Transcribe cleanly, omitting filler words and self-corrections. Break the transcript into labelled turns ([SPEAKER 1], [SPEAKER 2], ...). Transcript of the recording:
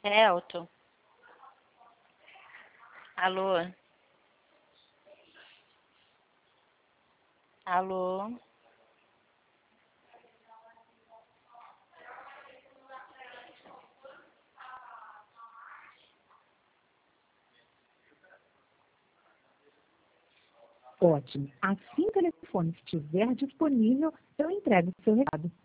[SPEAKER 1] É alto. Alô? Alô?
[SPEAKER 2] Ótimo. Assim que o telefone estiver disponível, eu entrego o seu recado.